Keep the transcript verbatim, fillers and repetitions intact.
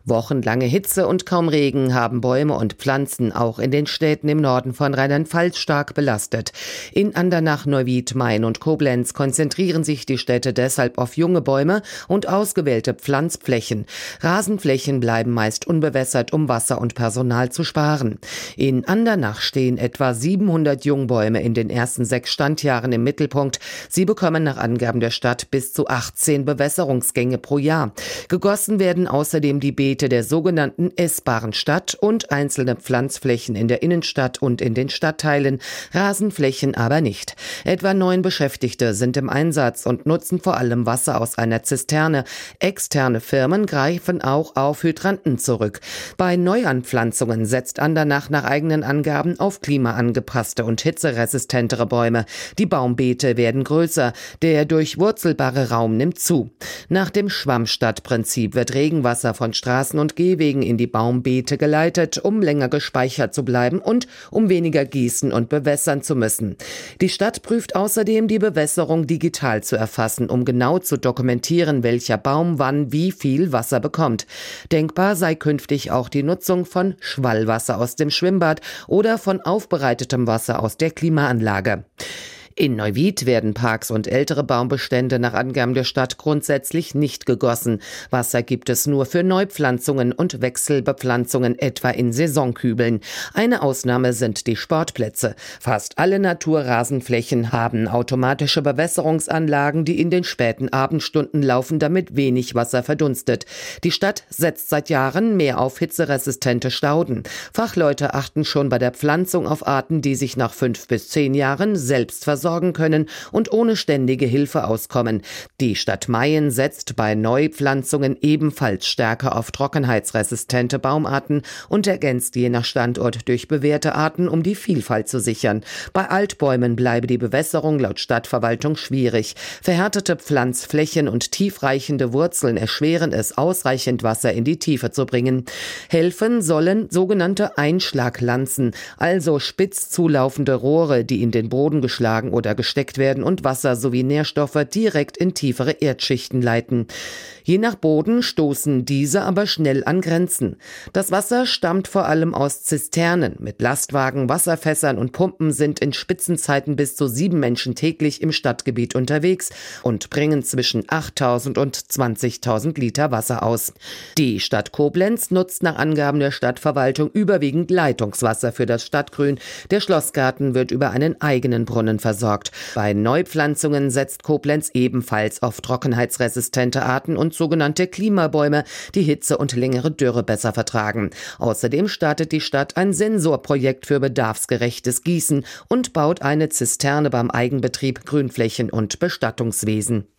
Wochenlange Hitze und kaum Regen haben Bäume und Pflanzen auch in den Städten im Norden von Rheinland-Pfalz stark belastet. In Andernach, Neuwied, Main und Koblenz konzentrieren sich die Städte deshalb auf junge Bäume und ausgewählte Pflanzflächen. Rasenflächen bleiben meist unbewässert, um Wasser und Personal zu sparen. In Andernach stehen etwa siebenhundert Jungbäume in den ersten sechs Standjahren im Mittelpunkt. Sie bekommen nach Angaben der Stadt bis zu achtzehn Bewässerungsgänge pro Jahr. Gegossen werden außerdem die Beete der sogenannten essbaren Stadt und einzelne Pflanzflächen in der Innenstadt und in den Stadtteilen, Rasenflächen aber nicht. Etwa neun Beschäftigte sind im Einsatz und nutzen vor allem Wasser aus einer Zisterne. Externe Firmen greifen auch auf Hydranten zurück. Bei Neuanpflanzungen setzt Andernach nach eigenen Angaben auf klimaangepasste und hitzeresistentere Bäume. Die Baumbeete werden größer, der durchwurzelbare Raum nimmt zu. Nach dem Schwammstadtprinzip wird Regenwasser von Straßen und Gehwegen in die Baumbeete geleitet, um länger gespeichert zu bleiben und um weniger gießen und bewässern zu müssen. Die Stadt prüft außerdem, die Bewässerung digital zu erfassen, um genau zu dokumentieren, welcher Baum wann wie viel Wasser bekommt. Denkbar sei künftig auch die Nutzung von Schwallwasser aus dem Schwimmbad oder von aufbereitetem Wasser aus der Klimaanlage. In Neuwied werden Parks und ältere Baumbestände nach Angaben der Stadt grundsätzlich nicht gegossen. Wasser gibt es nur für Neupflanzungen und Wechselbepflanzungen, etwa in Saisonkübeln. Eine Ausnahme sind die Sportplätze. Fast alle Naturrasenflächen haben automatische Bewässerungsanlagen, die in den späten Abendstunden laufen, damit wenig Wasser verdunstet. Die Stadt setzt seit Jahren mehr auf hitzeresistente Stauden. Fachleute achten schon bei der Pflanzung auf Arten, die sich nach fünf bis zehn Jahren selbst versorgen sorgen können und ohne ständige Hilfe auskommen. Die Stadt Mayen setzt bei Neupflanzungen ebenfalls stärker auf trockenheitsresistente Baumarten und ergänzt je nach Standort durch bewährte Arten, um die Vielfalt zu sichern. Bei Altbäumen bleibe die Bewässerung laut Stadtverwaltung schwierig. Verhärtete Pflanzflächen und tiefreichende Wurzeln erschweren es, ausreichend Wasser in die Tiefe zu bringen. Helfen sollen sogenannte Einschlaglanzen, also spitz zulaufende Rohre, die in den Boden geschlagen oder gesteckt werden und Wasser sowie Nährstoffe direkt in tiefere Erdschichten leiten. Je nach Boden stoßen diese aber schnell an Grenzen. Das Wasser stammt vor allem aus Zisternen. Mit Lastwagen, Wasserfässern und Pumpen sind in Spitzenzeiten bis zu sieben Menschen täglich im Stadtgebiet unterwegs und bringen zwischen achttausend und zwanzigtausend Liter Wasser aus. Die Stadt Koblenz nutzt nach Angaben der Stadtverwaltung überwiegend Leitungswasser für das Stadtgrün. Der Schlossgarten wird über einen eigenen Brunnen versorgt. Bei Neupflanzungen setzt Koblenz ebenfalls auf trockenheitsresistente Arten und sogenannte Klimabäume, die Hitze und längere Dürre besser vertragen. Außerdem startet die Stadt ein Sensorprojekt für bedarfsgerechtes Gießen und baut eine Zisterne beim Eigenbetrieb Grünflächen und Bestattungswesen.